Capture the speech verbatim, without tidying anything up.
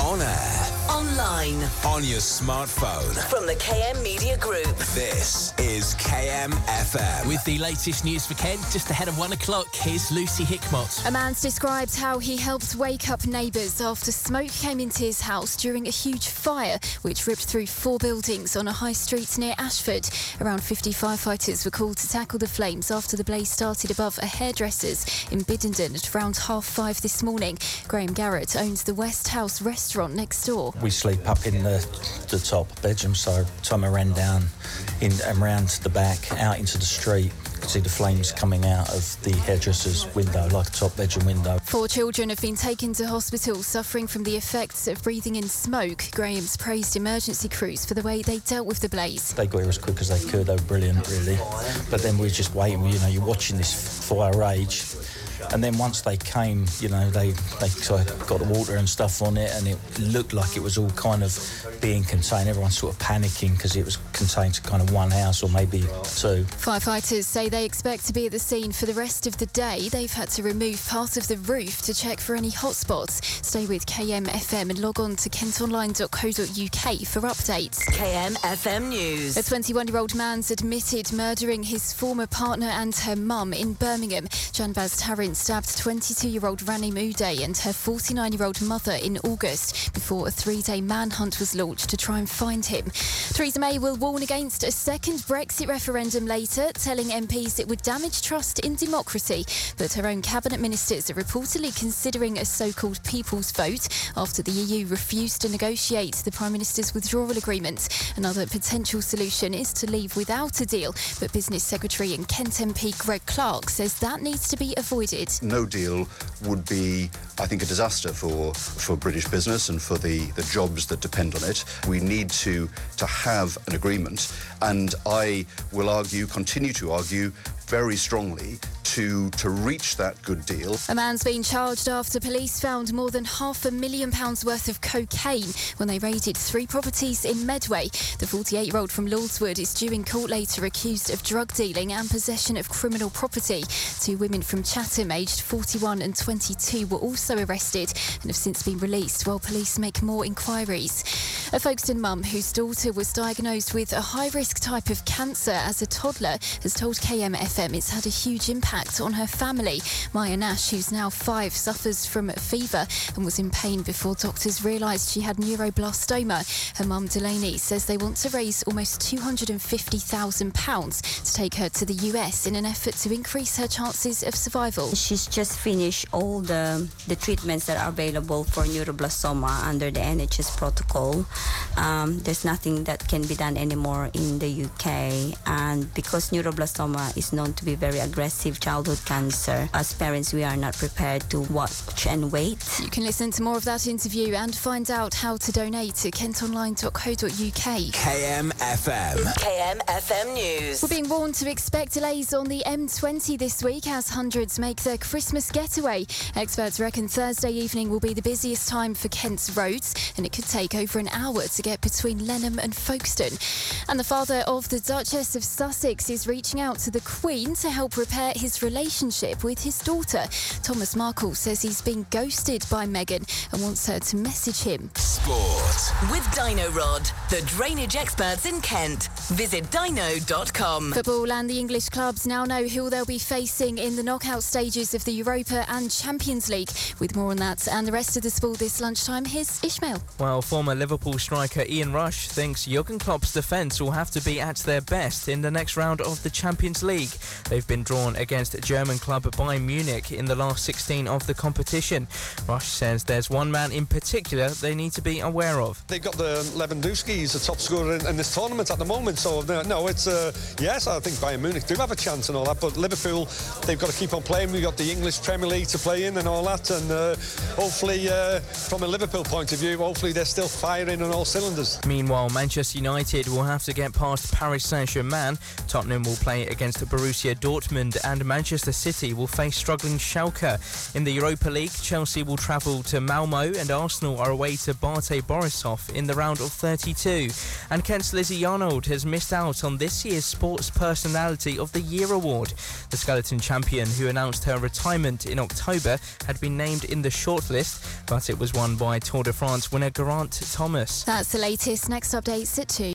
On air. Online. On your smartphone. From the K M Media Group. This is K M F M. With the latest news for Kent, just ahead of one o'clock, here's Lucy Hickmott. A man's described how he helped wake up neighbours after smoke came into his house during a huge fire which ripped through four buildings on a high street near Ashford. Around fifty firefighters were called to tackle the flames after the blaze started above a hairdresser's in Biddenden at around half five this morning. Graham Garrett owns the West House restaurant next door. We sleep up in the, the top bedroom, so time I ran down in and round the back, out into the street. You could see the flames coming out of the hairdresser's window, like a top bedroom window. Four children have been taken to hospital suffering from the effects of breathing in smoke. Graham's praised emergency crews for the way they dealt with the blaze. They got here as quick as they could. They were brilliant, really. But then we were just waiting. You know, you're watching this fire rage. And then once they came, you know, they, they sort of got the water and stuff on it, and it looked like it was all kind of being contained. Everyone's sort of panicking because it was contained to kind of one house or maybe two. Firefighters say they expect to be at the scene for the rest of the day. They've had to remove part of the roof to check for any hotspots. Stay with K M F M and log on to kent online dot co dot U K for updates. K M F M News. A twenty-one-year-old man's admitted murdering his former partner and her mum in Birmingham. Janbaz Tarin stabbed twenty-two-year-old Rani Uday and her forty-nine-year-old mother in August before a three-day manhunt was launched to try and find him. Theresa May will warn against a second Brexit referendum later, telling M Ps it would damage trust in democracy. But her own cabinet ministers are reportedly considering a so-called people's vote after the E U refused to negotiate the Prime Minister's withdrawal agreement. Another potential solution is to leave without a deal, but Business Secretary and Kent M P Greg Clark says that needs to be avoided. No deal would be, I think, a disaster for, for British business and for the, the jobs that depend on it. We need to, to have an agreement, and I will argue, continue to argue, very strongly to to reach that good deal. A man's been charged after police found more than half a million pounds worth of cocaine when they raided three properties in Medway. The forty-eight-year-old from Lordswood is due in court later accused of drug dealing and possession of criminal property. Two women from Chatham, aged forty-one and twenty-two, were also arrested and have since been released while police make more inquiries. A Folkestone mum whose daughter was diagnosed with a high-risk type of cancer as a toddler has told K M F M it's had a huge impact on her family. Maya Nash, who's now five, suffers from fever and was in pain before doctors realised she had neuroblastoma. Her mum Delaney says they want to raise almost two hundred fifty thousand pounds to take her to the U S in an effort to increase her chances of survival. She's just finished all the, the treatments that are available for neuroblastoma under the N H S protocol. Um, there's nothing that can be done anymore in the U K, and because neuroblastoma is known to be very aggressive childhood cancer, as parents we are not prepared to watch and wait. You can listen to more of that interview and find out how to donate at kent online dot co dot U K. K M F M. K M F M News. We're being warned to expect delays on the M twenty this week as hundreds make their Christmas getaway. Experts reckon Thursday evening will be the busiest time for Kent's roads, and it could take over an hour to get between Lenham and Folkestone. And the father of the Duchess of Sussex is reaching out to the Queen to help repair his relationship with his daughter. Thomas Markle says he's been ghosted by Meghan and wants her to message him. Sport. With Dino Rod, the drainage experts in Kent. Visit dino dot com. Football and the English clubs now know who they'll be facing in the knockout stages of the Europa and Champions League. With more on that and the rest of the sport this lunchtime, here's Ishmael. Well, former Liverpool striker Ian Rush thinks Jurgen Klopp's defence will have to be at their best in the next round of the Champions League. They've been drawn against German club Bayern Munich in the last sixteen of the competition. Rush says there's one man in particular they need to be aware of. They've got the Lewandowski, he's the top scorer in, in this tournament at the moment, so no, it's uh, yes, I think Bayern Munich do have a chance and all that, but Liverpool, they've got to keep on playing. We've got the English Premier League to play in and all that, and uh, hopefully uh, from a Liverpool point of view, hopefully they're still firing on all cylinders. Meanwhile, Manchester United will have to get past Paris Saint-Germain. Tottenham will play against Borussia Dortmund and Manchester City will face struggling Schalke. In the Europa League, Chelsea will travel to Malmo and Arsenal are away to Bate Borisov in the round of thirty-two. And Kent's Lizzie Arnold has missed out on this year's Sports Personality of the Year award. The skeleton champion, who announced her retirement in October, had been named in the shortlist, but it was won by Tour de France winner Geraint Thomas. That's the latest. Next updates at two.